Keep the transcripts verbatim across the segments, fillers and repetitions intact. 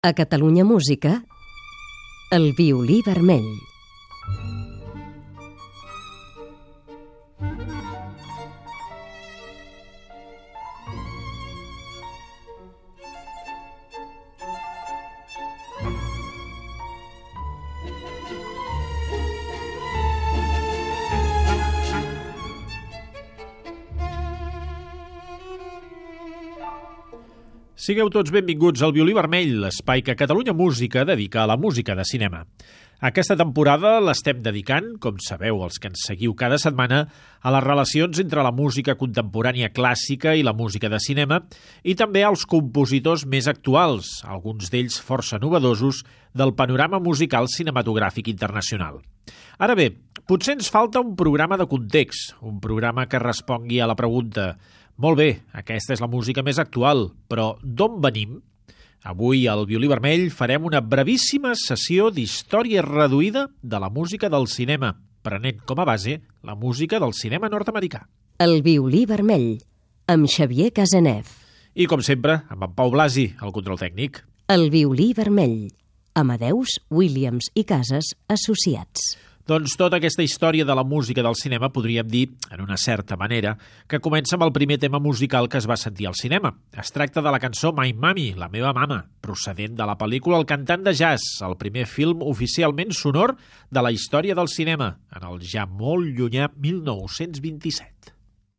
A Catalunya Música, el violí vermell. Sigueu tots benvinguts al Violí Vermell, l'espai que Catalunya Música dedica a la música de cinema. Aquesta temporada l'estem dedicant, com sabeu els que ens seguiu cada setmana, a les relacions entre la música contemporània clàssica i la música de cinema i també als compositors més actuals, alguns d'ells força novedosos, del panorama musical cinematogràfic internacional. Ara bé, potser ens falta un programa de context, un programa que respongui a la pregunta: molt bé, aquesta és la música més actual, però d'on venim? Avui al Violí Vermell farem una brevíssima sessió d'història reduïda de la música del cinema, prenent com a base la música del cinema nord-americà. El Violí Vermell, amb Xavier Casanev. I com sempre, amb en Pau Blasi, el control tècnic. El Violí Vermell, Amadeus, Williams i Casas Associats. Doncs tota aquesta història de la música del cinema podríem dir, en una certa manera, que comença amb el primer tema musical que es va sentir al cinema. Es tracta de la cançó My Mommy, la meva mama, procedent de la pel·lícula El cantant de jazz, el primer film oficialment sonor de la història del cinema, en el ja molt llunyà mil nou-cents vint-i-set.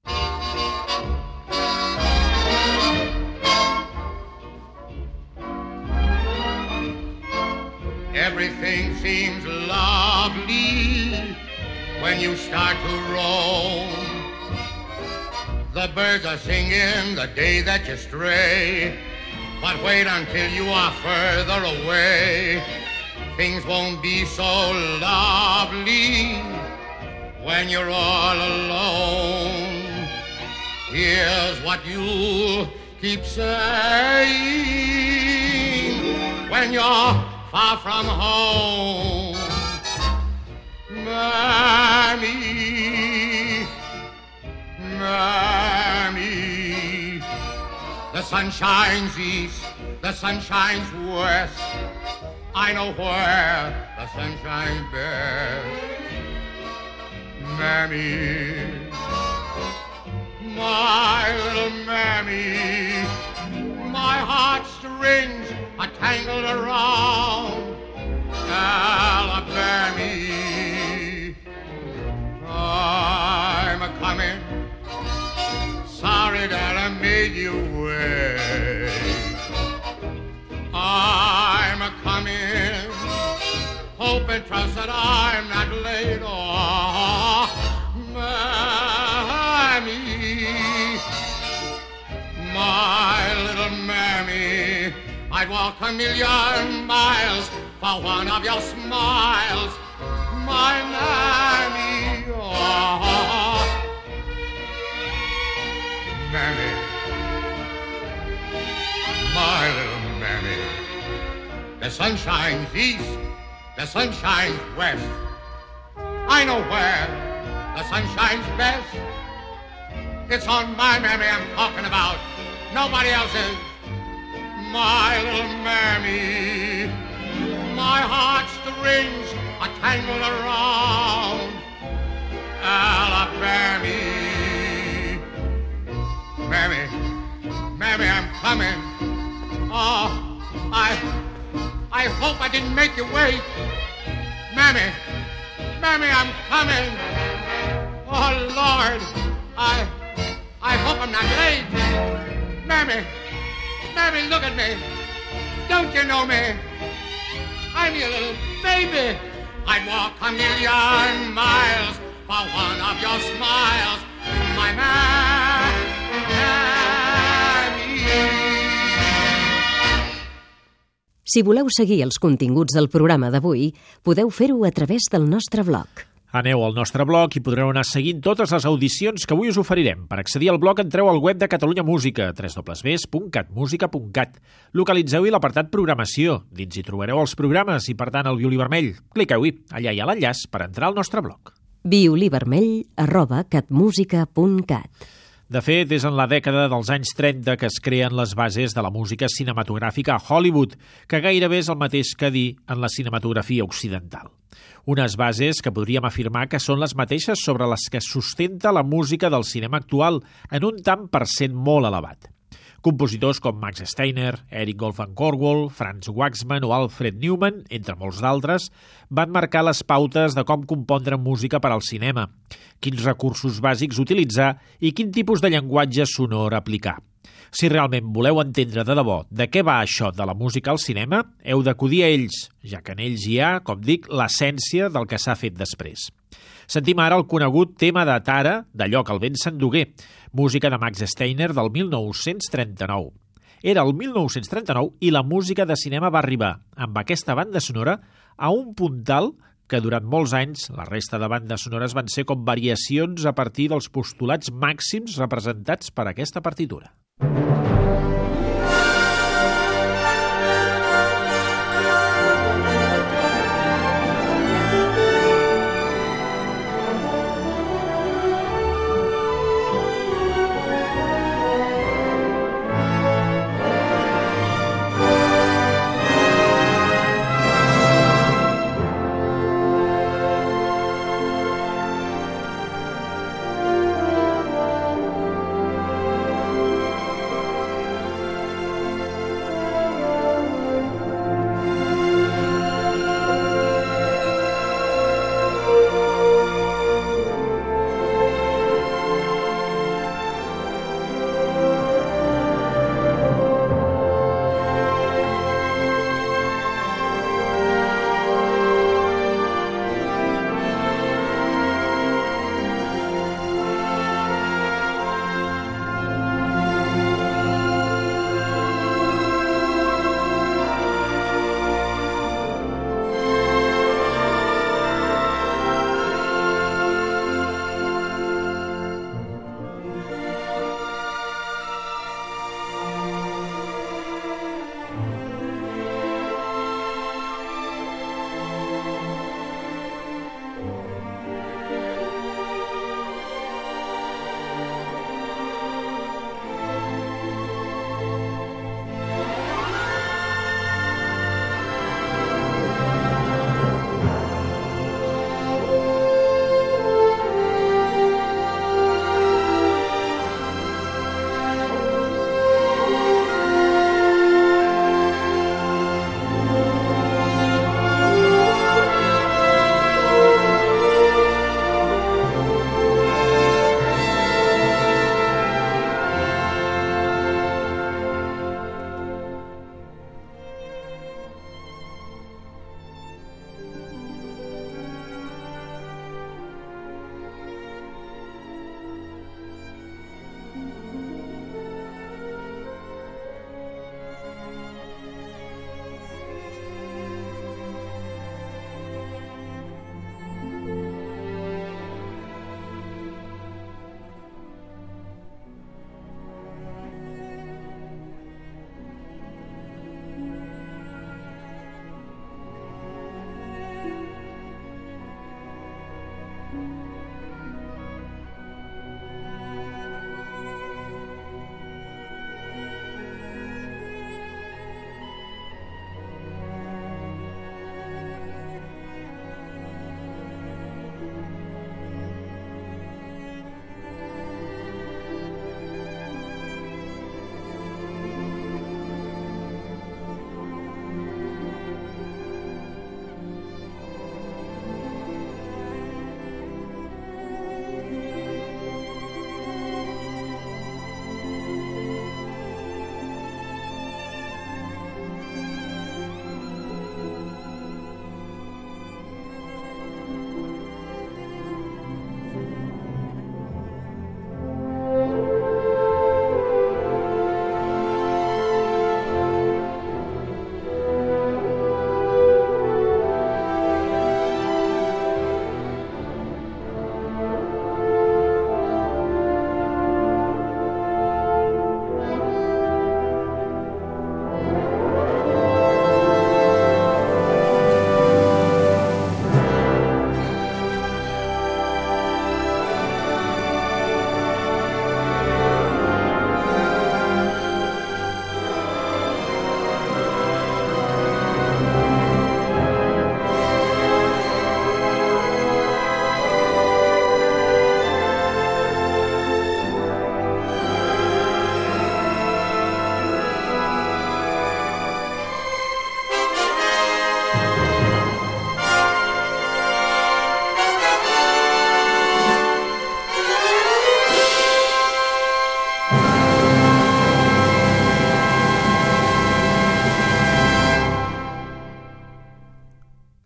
Everything seems lovely when you start to roam. The birds are singing the day that you stray, but wait until you are further away. Things won't be so lovely when you're all alone. Here's what you keep saying when you're far from home. Mammy, Mammy, the sun shines east, the sun shines west. I know where the sun shines best. Mammy, my little Mammy, my heartstrings are tangled around Alabama. I'm a coming, sorry that I made you wait. I'm a coming, hope and trust that I'm not late. Oh, Mammy, my little Mammy, I'd walk a million miles for one of your smiles, my Mammy. Oh, Mammy, my little Mammy. The sun shines east, the sun shines west. I know where the sun shines best. It's on my Mammy I'm talking about, nobody else's. My little Mammy, my heartstrings are tangled around Alabama. Mammy, Mammy, I'm coming. Oh, I, I hope I didn't make you wait. Mammy, Mammy, I'm coming. Oh, Lord, I, I hope I'm not late. Mammy, Mammy, look at me. Don't you know me? I'm your little baby. I'd walk a million miles for one of your smiles, my Mammy. Si voleu seguir els continguts del programa d'avui, podeu fer-ho a través del nostre blog. Aneu al nostre blog i podreu anar seguint totes les audicions que avui us oferirem. Per accedir al blog entreu al web de Catalunya Música, w w w punt catmusica punt cat. Localitzeu-hi l'apartat Programació. Dins hi trobareu els programes i, per tant, el violí vermell. Cliqueu-hi, allà hi ha l'enllaç per entrar al nostre blog. violí vermell arroba catmusica punt cat. De fet, és en la dècada dels anys trenta que es creen les bases de la música cinematogràfica a Hollywood, que gairebé és el mateix que dir en la cinematografia occidental. Unes bases que podríem afirmar que són les mateixes sobre les que sustenta la música del cinema actual, en un tant per cent molt elevat. Compositors com Max Steiner, Eric Goldman Cornwell, Franz Waxman o Alfred Newman, entre molts d'altres, van marcar les pautes de com compondre música per al cinema, quins recursos bàsics utilitzar i quin tipus de llenguatge sonor aplicar. Si realment voleu entendre de debò de què va això de la música al cinema, heu d'acudir a ells, ja que en ells hi ha, com dic, l'essència del que s'ha fet després. Sentim ara el conegut tema de Tara, d'allò que el vent s'endugué, música de Max Steiner del mil nou-cents trenta-nou. Era el mil nou-cents trenta-nou i la música de cinema va arribar, amb aquesta banda sonora, a un puntal que durant molts anys la resta de bandes sonores van ser com variacions a partir dels postulats màxims representats per aquesta partitura.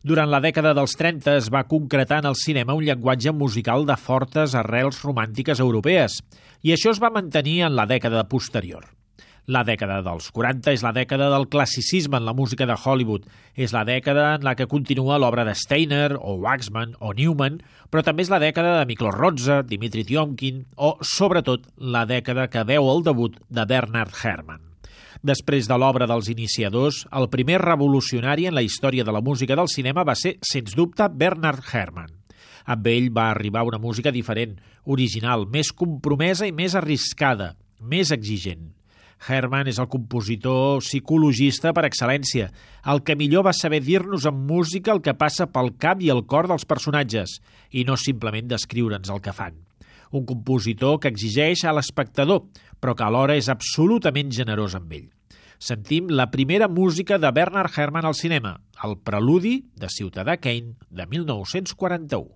Durant la dècada dels trenta es va concretar en el cinema un llenguatge musical de fortes arrels romàntiques europees, i això es va mantenir en la dècada posterior. La dècada dels quaranta és la dècada del classicisme en la música de Hollywood. És la dècada en la que continua l'obra de Steiner, o Waxman, o Newman, però també és la dècada de Miklos Rozsa, Dimitri Tiomkin, o, sobretot, la dècada que veu el debut de Bernard Herrmann. Després de l'obra dels iniciadors, el primer revolucionari en la història de la música del cinema va ser, sens dubte, Bernard Herrmann. Amb ell va arribar una música diferent, original, més compromesa i més arriscada, més exigent. Herrmann és el compositor psicologista per excel·lència, el que millor va saber dir-nos en música el que passa pel cap i el cor dels personatges, i no simplement descriure'ns el que fan. Un compositor que exigeix a l'espectador, però que alhora és absolutament generós amb ell. Sentim la primera música de Bernard Herrmann al cinema, el preludi de Ciutadà Kane de mil nou-cents quaranta-u.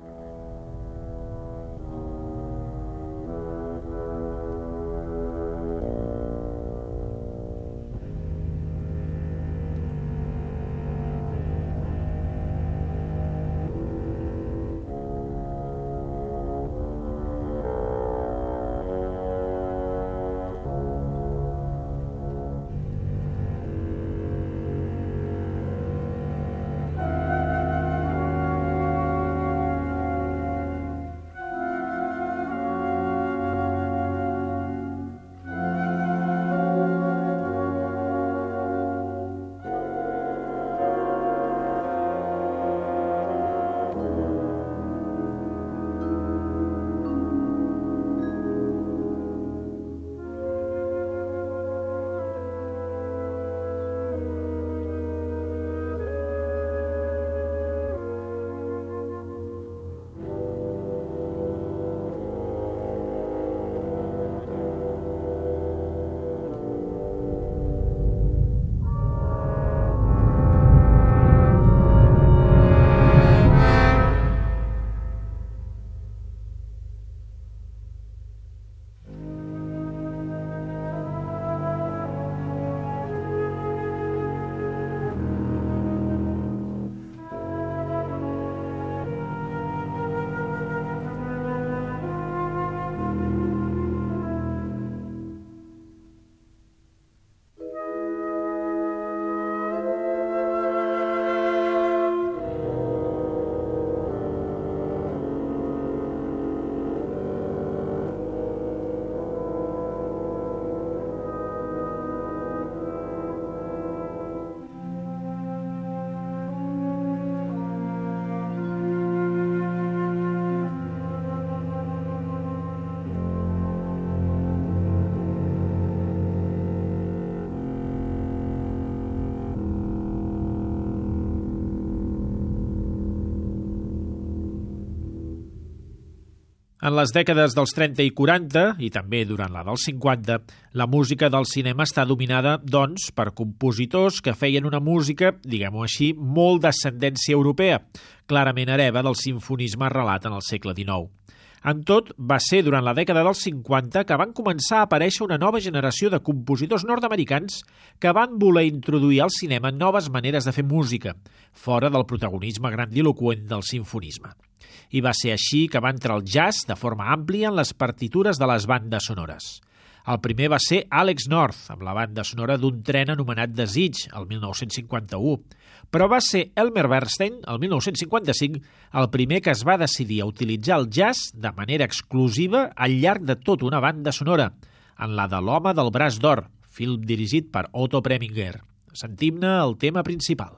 En les dècades dels trenta i quaranta, i també durant la dels cinquanta, la música del cinema està dominada, doncs, per compositors que feien una música, diguem-ho així, molt d'ascendència europea, clarament hereva del simfonisme arrelat en el segle dinou. Amb tot, va ser durant la dècada dels cinquanta que van començar a aparèixer una nova generació de compositors nord-americans que van voler introduir al cinema noves maneres de fer música, fora del protagonisme grandiloqüent del simfonisme. I va ser així que va entrar el jazz de forma àmplia en les partitures de les bandes sonores. El primer va ser Alex North, amb la banda sonora d'un tren anomenat Desig, el mil nou-cents cinquanta-u. Però va ser Elmer Bernstein, el mil nou-cents cinquanta-cinc, el primer que es va decidir a utilitzar el jazz de manera exclusiva al llarg de tota una banda sonora, en la de L'home del braç d'or, film dirigit per Otto Preminger. Sentim-ne el tema principal.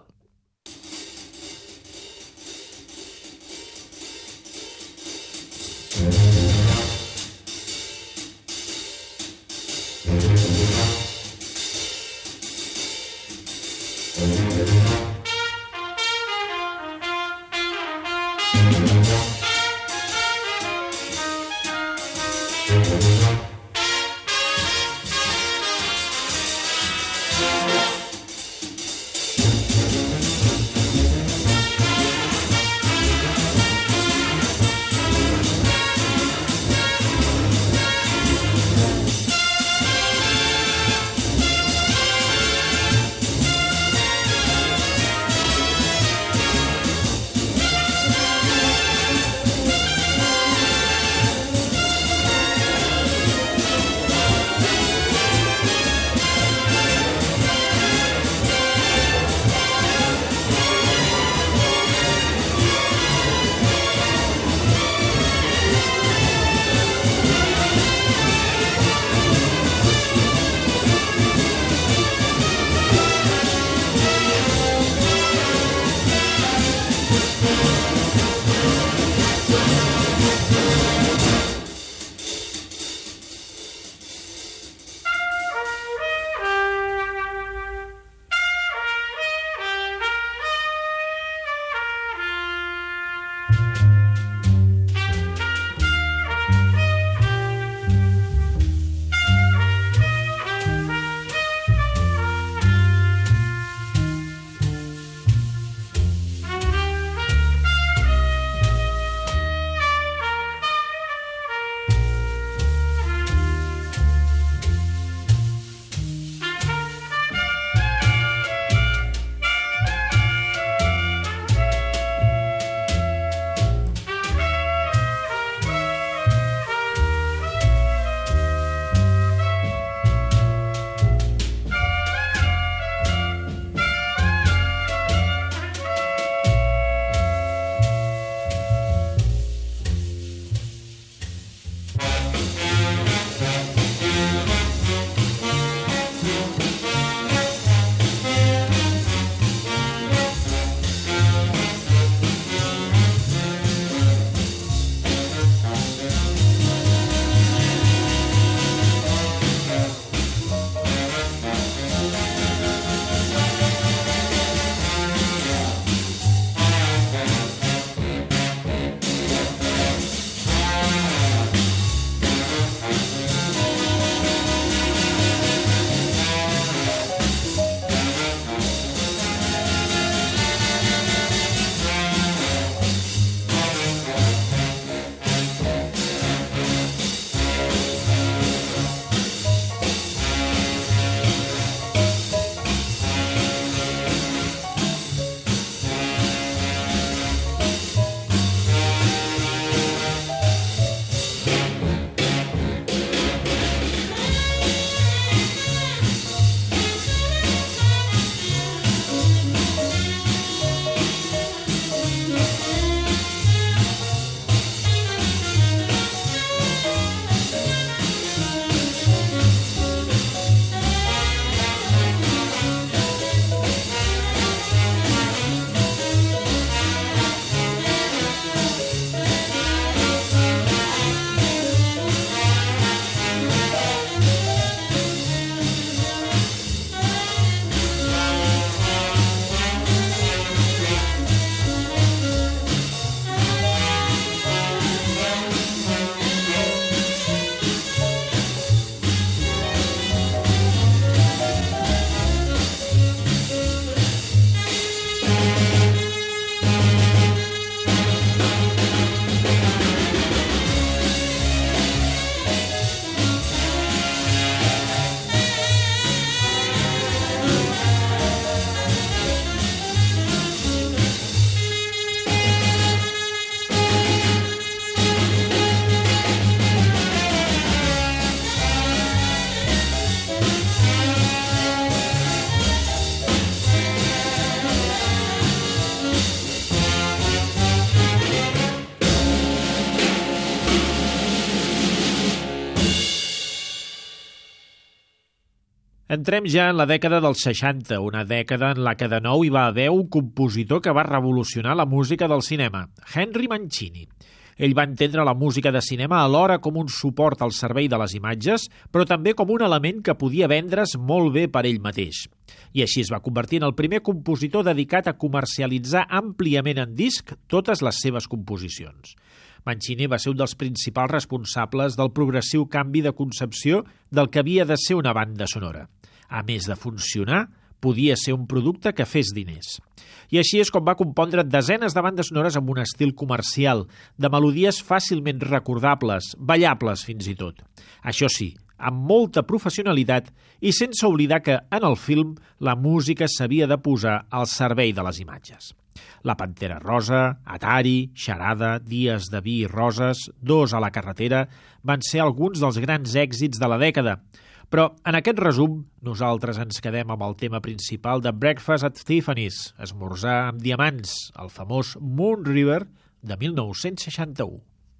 Entrem ja en la dècada dels seixanta, una dècada en la que de nou hi va haver un compositor que va revolucionar la música del cinema, Henry Mancini. Ell va entendre la música de cinema alhora com un suport al servei de les imatges, però també com un element que podia vendre's molt bé per ell mateix. I així es va convertir en el primer compositor dedicat a comercialitzar àmpliament en disc totes les seves composicions. Mancini va ser un dels principals responsables del progressiu canvi de concepció del que havia de ser una banda sonora. A més de funcionar, podia ser un producte que fes diners. I així és com va compondre desenes de bandes sonores amb un estil comercial, de melodies fàcilment recordables, ballables fins i tot. Això sí, amb molta professionalitat i sense oblidar que, en el film, la música s'havia de posar al servei de les imatges. La Pantera Rosa, Atari, Xarada, Dies de vi i roses, Dos a la carretera, van ser alguns dels grans èxits de la dècada. Però, en aquest resum, nosaltres ens quedem amb el tema principal de Breakfast at Tiffany's, esmorzar amb diamants, el famós Moon River de mil nou-cents seixanta-u.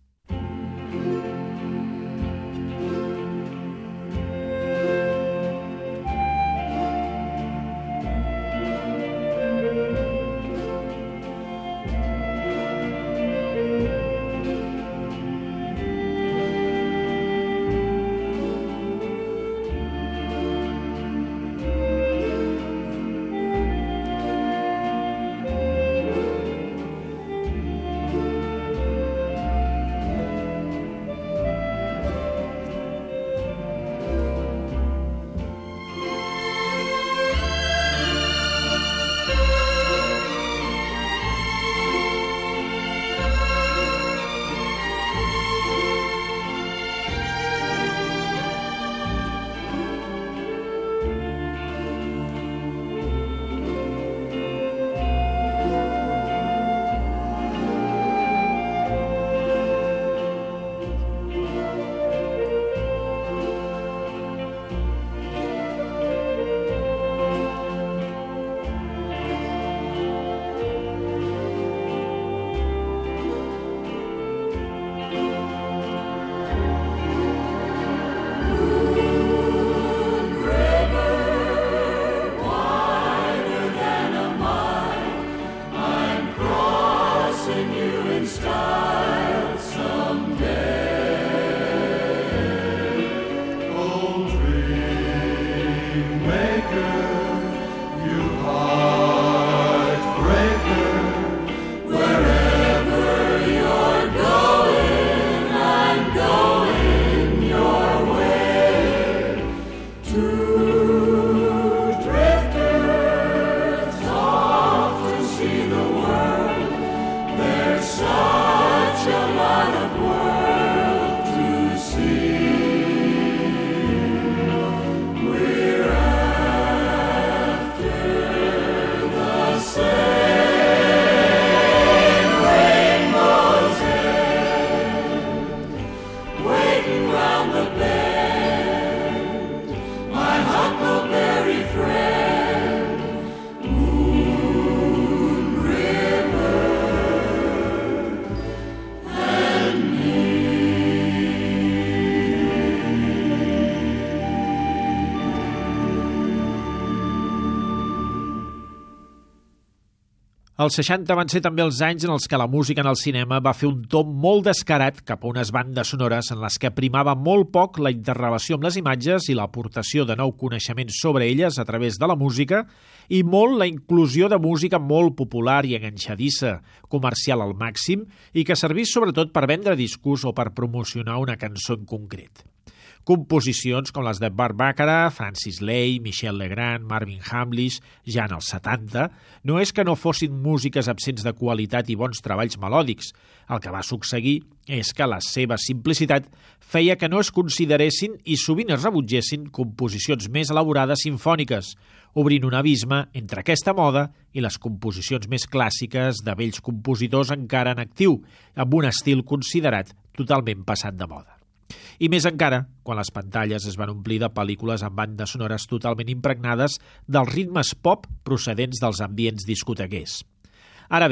Els seixanta van ser també els anys en els que la música en el cinema va fer un tomb molt descarat cap a unes bandes sonores en les que primava molt poc la interrelació amb les imatges i l'aportació de nou coneixement sobre elles a través de la música i molt la inclusió de música molt popular i enganxadissa, comercial al màxim i que servís sobretot per vendre discos o per promocionar una cançó en concret. Composicions com les de Burt Bacharach, Francis Lai, Michel Legrand, Marvin Hamlisch, ja en els setanta, no és que no fossin músiques absents de qualitat i bons treballs melòdics. El que va succeir és que la seva simplicitat feia que no es consideressin i sovint es rebutgessin composicions més elaborades simfòniques, obrint un abisme entre aquesta moda i les composicions més clàssiques de vells compositors encara en actiu, amb un estil considerat totalment passat de moda. I més encara, quan les pantalles es van omplir de pel·lícules amb bandes sonores totalment impregnades dels ritmes pop procedents dels ambients discotequers. Ara bé,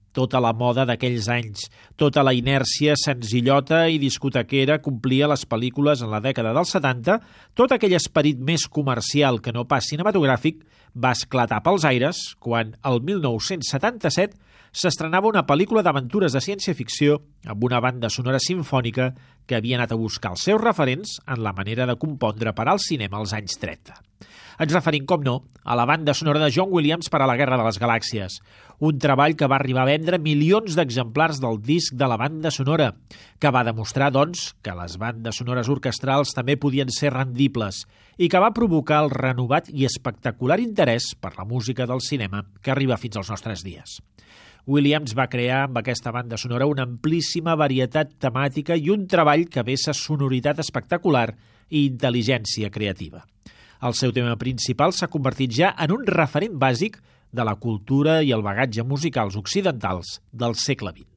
tota la moda d'aquells anys, tota la inèrcia senzillota i discotequera que omplia les pel·lícules en la dècada dels setanta, tot aquell esperit més comercial que no pas cinematogràfic va esclatar pels aires quan, el mil nou-cents setanta-set, s'estrenava una pel·lícula d'aventures de ciència-ficció amb una banda sonora simfònica que havia anat a buscar els seus referents en la manera de compondre per al cinema als anys trenta. Ens referim, com no, a la banda sonora de John Williams per a la Guerra de les Galàxies, un treball que va arribar a vendre milions d'exemplars del disc de la banda sonora, que va demostrar, doncs, que les bandes sonores orquestrals també podien ser rendibles i que va provocar el renovat i espectacular interès per la música del cinema que arriba fins als nostres dies. Williams va crear amb aquesta banda sonora una amplíssima varietat temàtica i un treball que vessa sonoritat espectacular i intel·ligència creativa. El seu tema principal s'ha convertit ja en un referent bàsic de la cultura i el bagatge musicals occidentals del segle vint.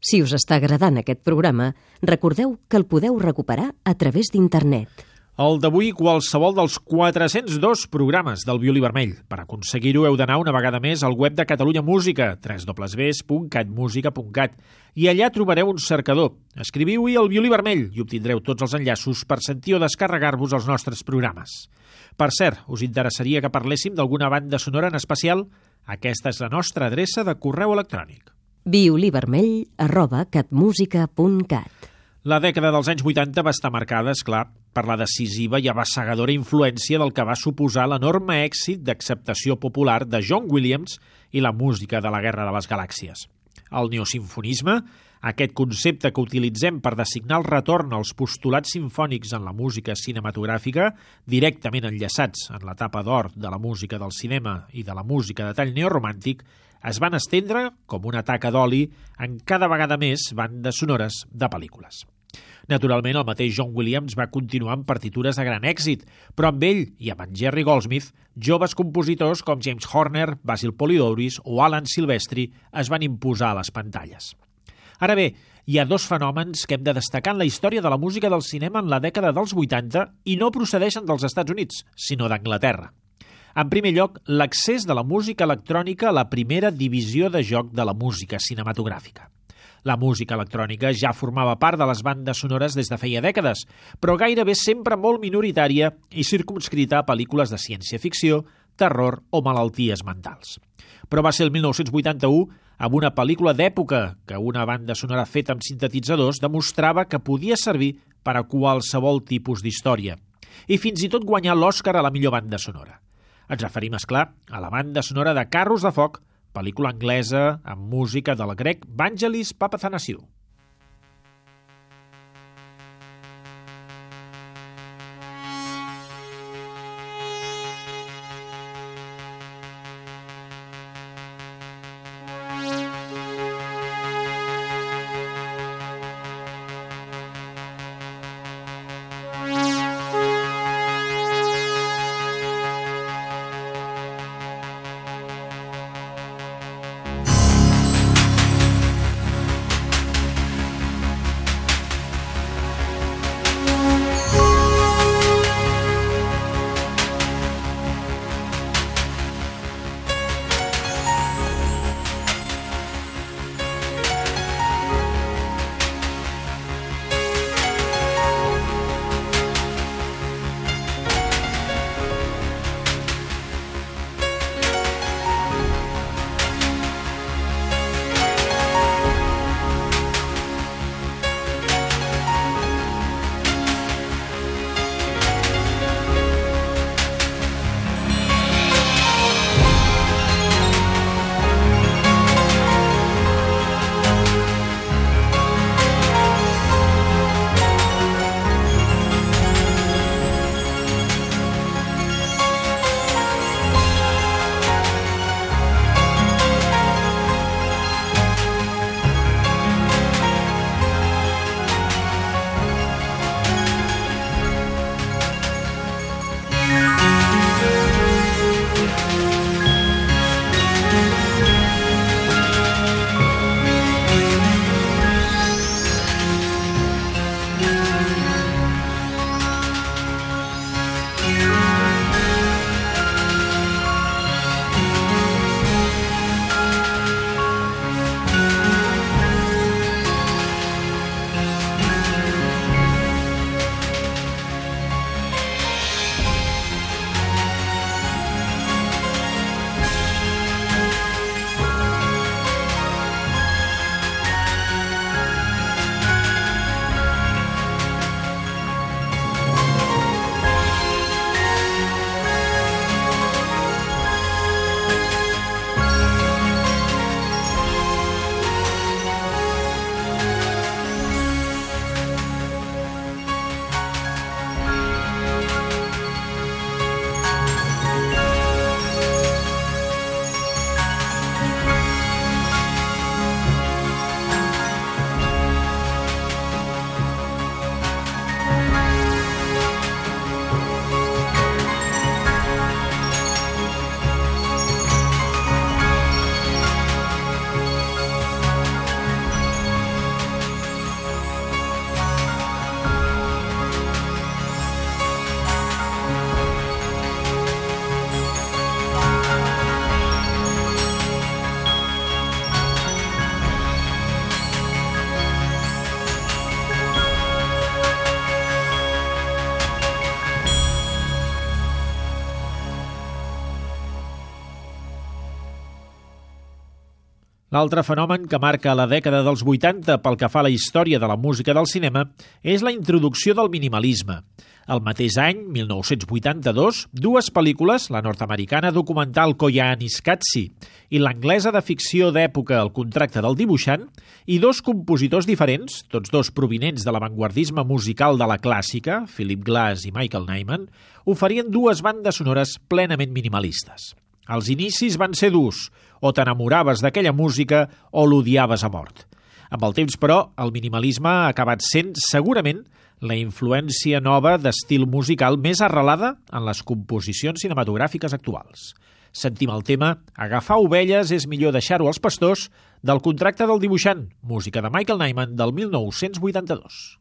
Si us està agradant aquest programa, recordeu que el podeu recuperar a través d'internet. El d'avui, qualsevol dels quatre-cents dos programes del Violí Vermell. Per aconseguir-ho heu d'anar una vegada més al web de Catalunya Música, w w w punt cat musica punt cat, i allà trobareu un cercador. Escriviu-hi el Violí Vermell i obtindreu tots els enllaços per sentir o descarregar-vos els nostres programes. Per cert, us interessaria que parléssim d'alguna banda sonora en especial? Aquesta és la nostra adreça de correu electrònic. violívermell arroba catmusica punt cat. La dècada dels anys vuitanta va estar marcada, esclar, per la decisiva i abassegadora influència del que va suposar l'enorme èxit d'acceptació popular de John Williams i la música de la Guerra de les Galàxies. El neosimfonisme, aquest concepte que utilitzem per designar el retorn als postulats simfònics en la música cinematogràfica, directament enllaçats en l'etapa d'or de la música del cinema i de la música de tall neoromàntic, es van estendre com una taca d'oli en cada vegada més bandes sonores de pel·lícules. Naturalment, el mateix John Williams va continuar amb partitures de gran èxit, però amb ell i amb en Jerry Goldsmith, joves compositors com James Horner, Basil Polidouris o Alan Silvestri es van imposar a les pantalles. Ara bé, hi ha dos fenòmens que hem de destacar en la història de la música del cinema en la dècada dels vuitanta i no procedeixen dels Estats Units, sinó d'Anglaterra. En primer lloc, l'accés de la música electrònica a la primera divisió de joc de la música cinematogràfica. La música electrònica ja formava part de les bandes sonores des de feia dècades, però gairebé sempre molt minoritària i circumscrita a pel·lícules de ciència-ficció, terror o malalties mentals. Però va ser el mil nou-cents vuitanta-u, amb una pel·lícula d'època que una banda sonora feta amb sintetitzadors demostrava que podia servir per a qualsevol tipus d'història i fins i tot guanyar l'Oscar a la millor banda sonora. Ens referim, esclar, a la banda sonora de Carros de Foc, pel·lícula anglesa amb música del grec Vangelis Papathanassiou. L'altre fenomen que marca la dècada dels vuitanta pel que fa a la història de la música del cinema és la introducció del minimalisme. El mateix any, mil nou-cents vuitanta-dos, dues pel·lícules, la nord-americana documental Koyaanisqatsi i l'anglesa de ficció d'època El contracte del dibuixant, i dos compositors diferents, tots dos provinents de l'avantguardisme musical de la clàssica, Philip Glass i Michael Nyman, oferien dues bandes sonores plenament minimalistes. Els inicis van ser durs, o t'enamoraves d'aquella música o l'odiaves a mort. Amb el temps, però, el minimalisme ha acabat sent, segurament, la influència nova d'estil musical més arrelada en les composicions cinematogràfiques actuals. Sentim el tema Agafar ovelles és millor deixar-ho als pastors, del contracte del dibuixant, música de Michael Nyman del mil nou-cents vuitanta-dos.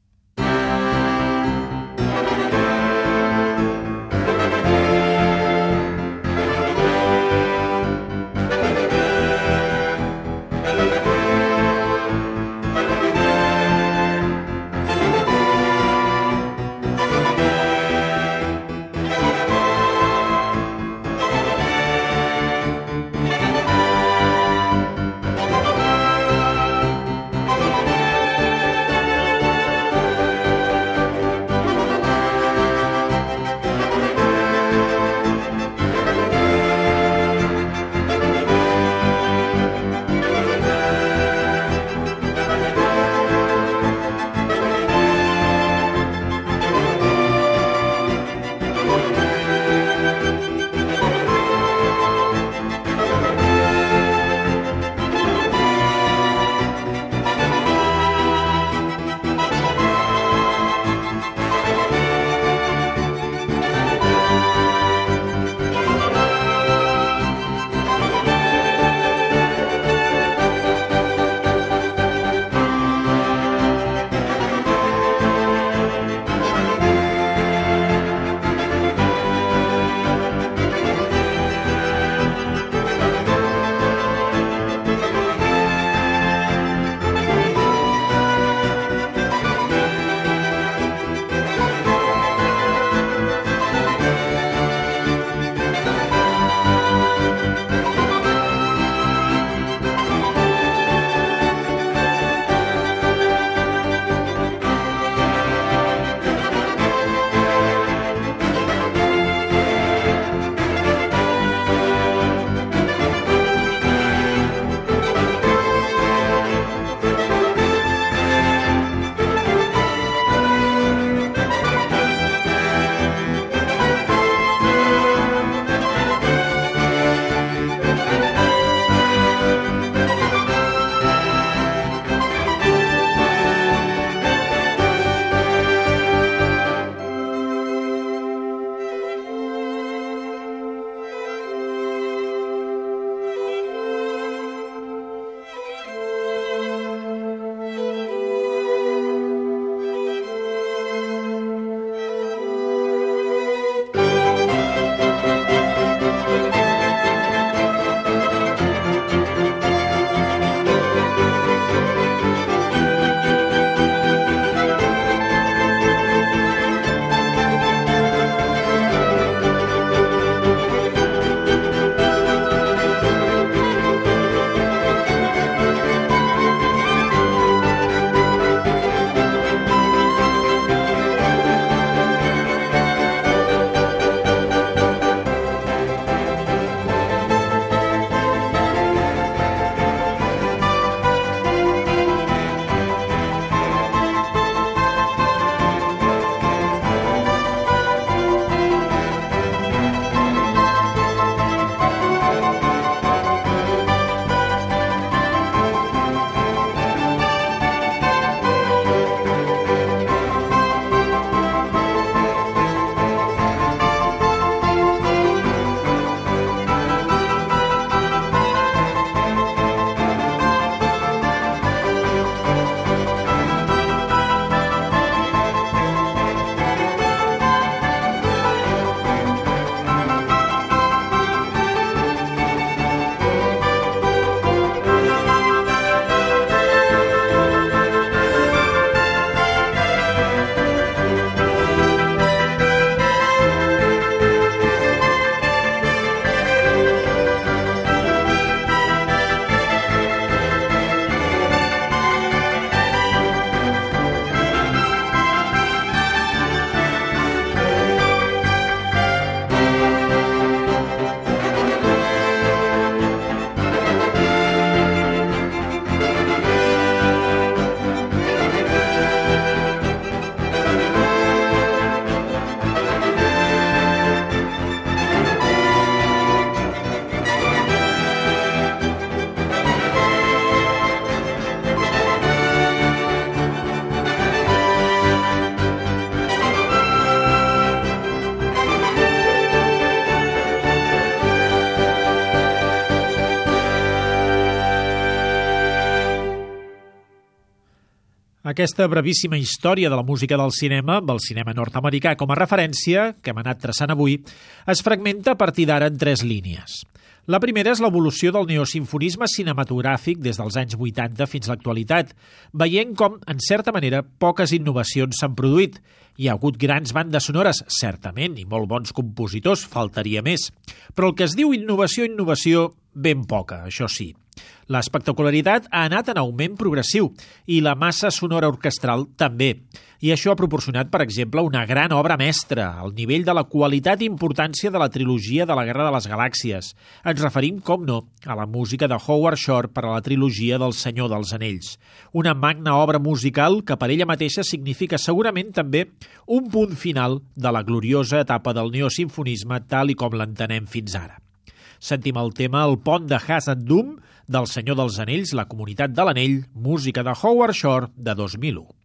Aquesta brevíssima història de la música del cinema, amb el cinema nord-americà com a referència, que hem anat traçant avui, es fragmenta a partir d'ara en tres línies. La primera és l'evolució del neosimfonisme cinematogràfic des dels anys vuitanta fins a l'actualitat, veient com, en certa manera, poques innovacions s'han produït. Hi ha hagut grans bandes sonores, certament, i molt bons compositors, faltaria més. Però el que es diu innovació, innovació, ben poca, això sí. L'espectacularitat ha anat en augment progressiu i la massa sonora orquestral també. I això ha proporcionat, per exemple, una gran obra mestra, al nivell de la qualitat i importància de la trilogia de la Guerra de les Galàxies. Ens referim, com no, a la música de Howard Shore per a la trilogia del Senyor dels Anells. Una magna obra musical que per ella mateixa significa segurament també un punt final de la gloriosa etapa del neosimfonisme tal i com l'entenem fins ara. Sentim el tema El pont de Khazad-dûm del Senyor dels Anells, La comunitat de l'Anell, música de Howard Shore de dos mil u.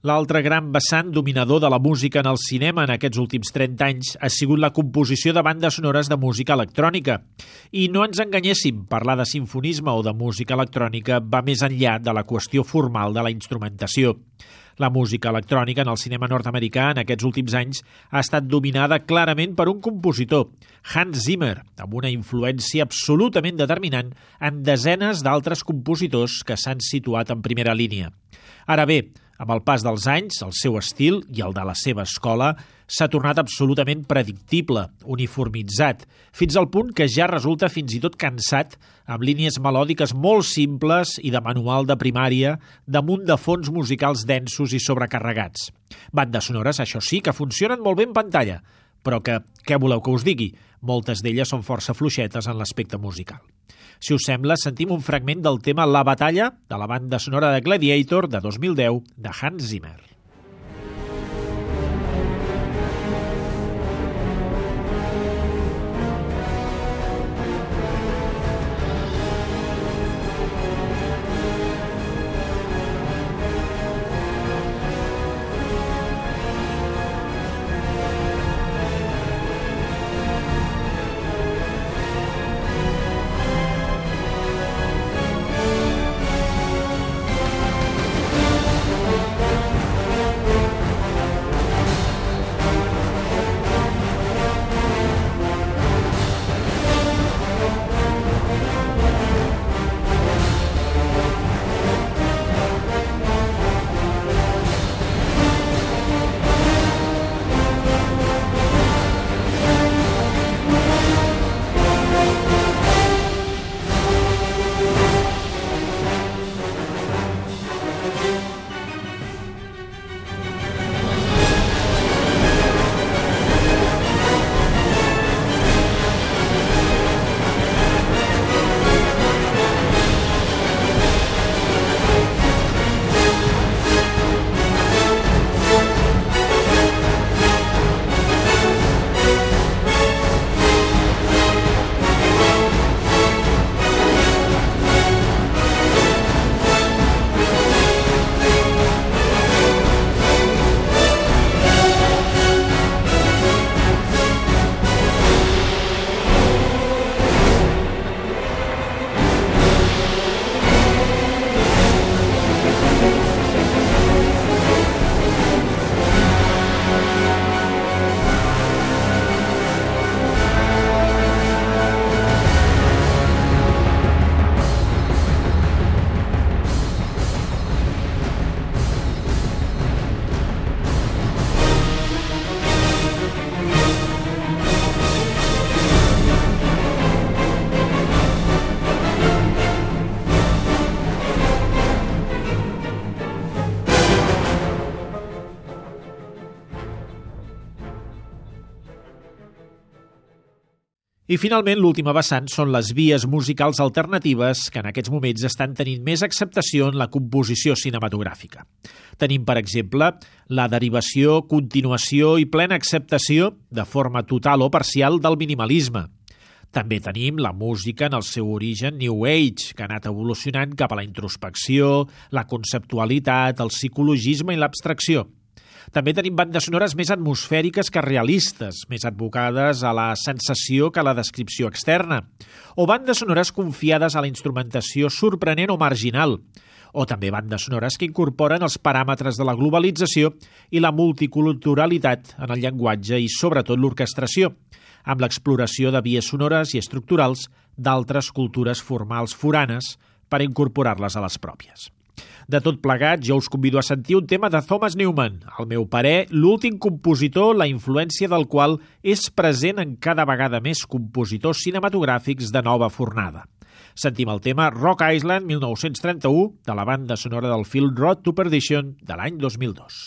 L'altre gran vessant dominador de la música en el cinema en aquests últims trenta anys ha sigut la composició de bandes sonores de música electrònica. I no ens enganyéssim, parlar de simfonisme o de música electrònica va més enllà de la qüestió formal de la instrumentació. La música electrònica en el cinema nord-americà en aquests últims anys ha estat dominada clarament per un compositor, Hans Zimmer, amb una influència absolutament determinant en desenes d'altres compositors que s'han situat en primera línia. Ara bé, amb el pas dels anys, el seu estil i el de la seva escola s'ha tornat absolutament predictible, uniformitzat, fins al punt que ja resulta fins i tot cansat, amb línies melòdiques molt simples i de manual de primària damunt de fons musicals densos i sobrecarregats. Bandes sonores, això sí, que funcionen molt bé en pantalla, però que, què voleu que us digui? Moltes d'elles són força fluixetes en l'aspecte musical. Si us sembla, sentim un fragment del tema La batalla, de la banda sonora de Gladiator de dos mil deu, de Hans Zimmer. I finalment, l'última vessant són les vies musicals alternatives que en aquests moments estan tenint més acceptació en la composició cinematogràfica. Tenim, per exemple, la derivació, continuació i plena acceptació, de forma total o parcial, del minimalisme. També tenim la música en el seu origen New Age, que ha anat evolucionant cap a la introspecció, la conceptualitat, el psicologisme i l'abstracció. També tenim bandes sonores més atmosfèriques que realistes, més advocades a la sensació que a la descripció externa, o bandes sonores confiades a la instrumentació sorprenent o marginal, o també bandes sonores que incorporen els paràmetres de la globalització i la multiculturalitat en el llenguatge i, sobretot, l'orquestració, amb l'exploració de vies sonores i estructurals d'altres cultures formals foranes per incorporar-les a les pròpies. De tot plegat, jo us convido a sentir un tema de Thomas Newman, al meu parer, l'últim compositor, la influència del qual és present en cada vegada més compositors cinematogràfics de nova fornada. Sentim el tema Rock Island mil nou-cents trenta-u de la banda sonora del film Road to Perdition de l'any dos mil dos.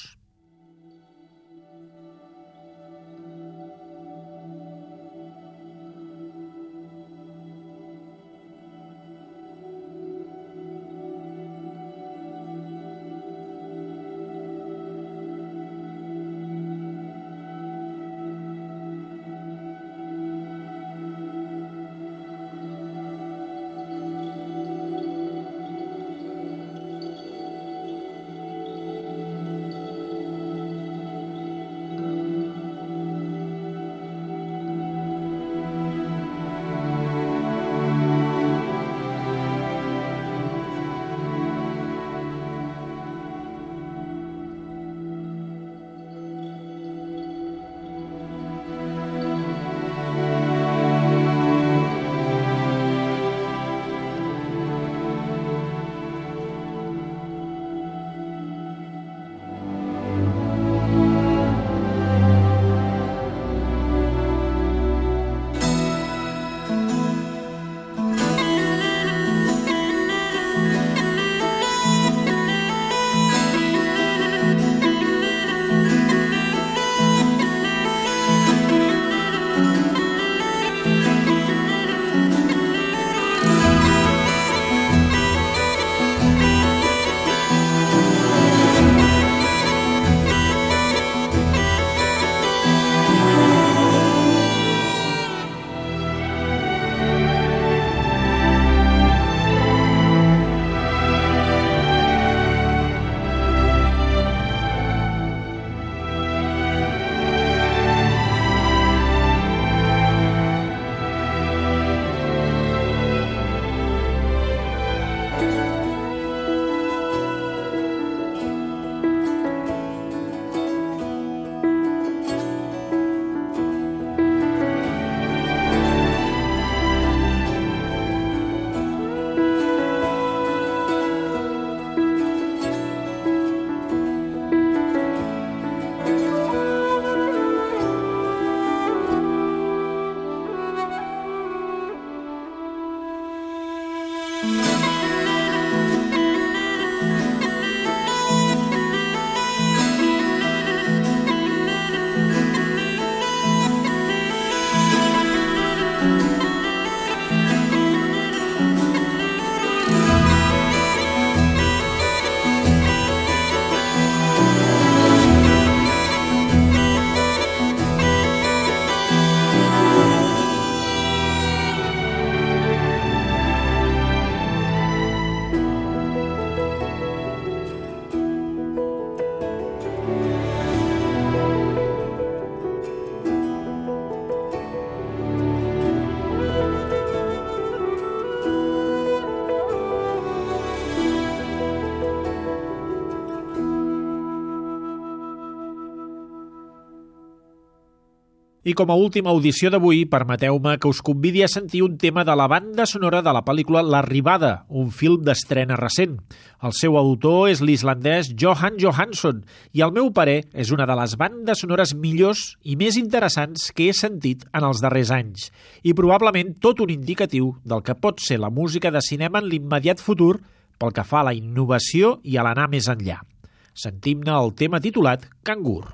I com a última audició d'avui, permeteu-me que us convidi a sentir un tema de la banda sonora de la pel·lícula L'Arribada, un film d'estrena recent. El seu autor és l'islandès Jóhann Jóhannsson i, al meu parer, és una de les bandes sonores millors i més interessants que he sentit en els darrers anys i probablement tot un indicatiu del que pot ser la música de cinema en l'immediat futur pel que fa a la innovació i a l'anar més enllà. Sentim-ne el tema titulat Cangur.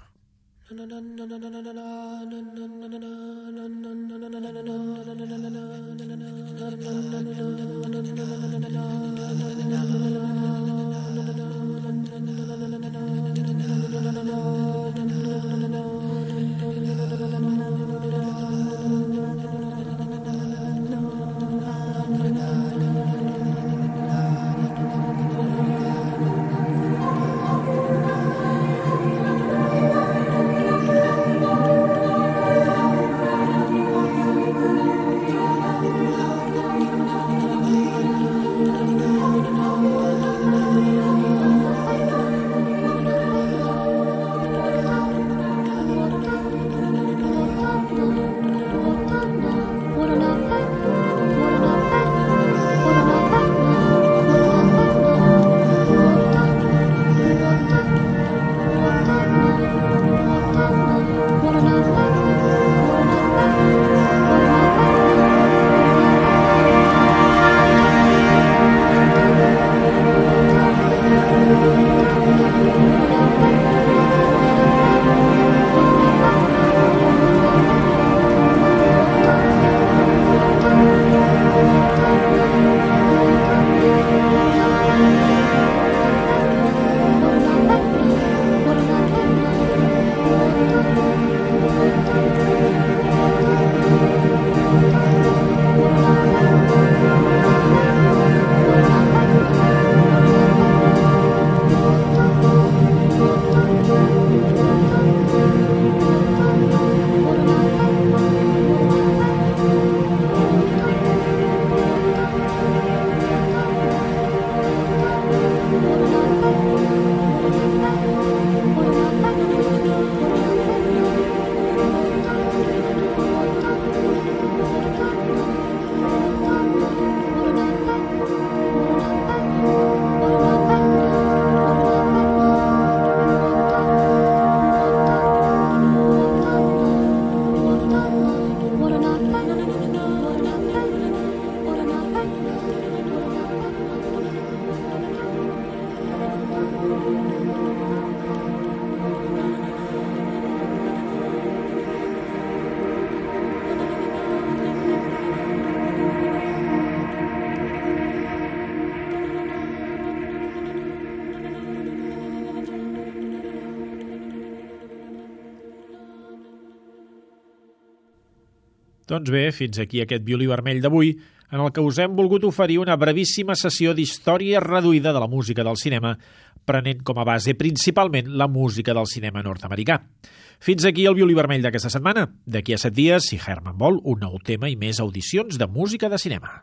Doncs bé, fins aquí aquest violí vermell d'avui, en el que us hem volgut oferir una brevíssima sessió d'història reduïda de la música del cinema, prenent com a base principalment la música del cinema nord-americà. Fins aquí el violí vermell d'aquesta setmana. D'aquí a set dies, si Herman vol, un nou tema i més audicions de música de cinema.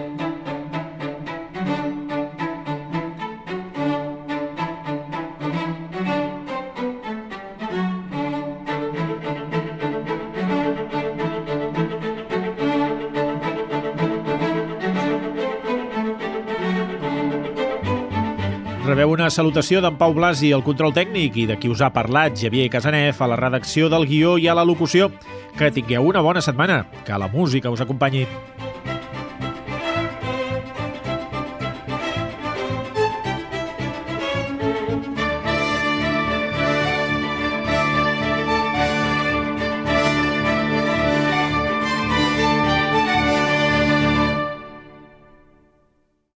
Rebeu una salutació d'en Pau Blasi al control tècnic i de qui us ha parlat, Xavier Casanef, a la redacció del guió i a la locució. Que tingueu una bona setmana, que la música us acompanyi.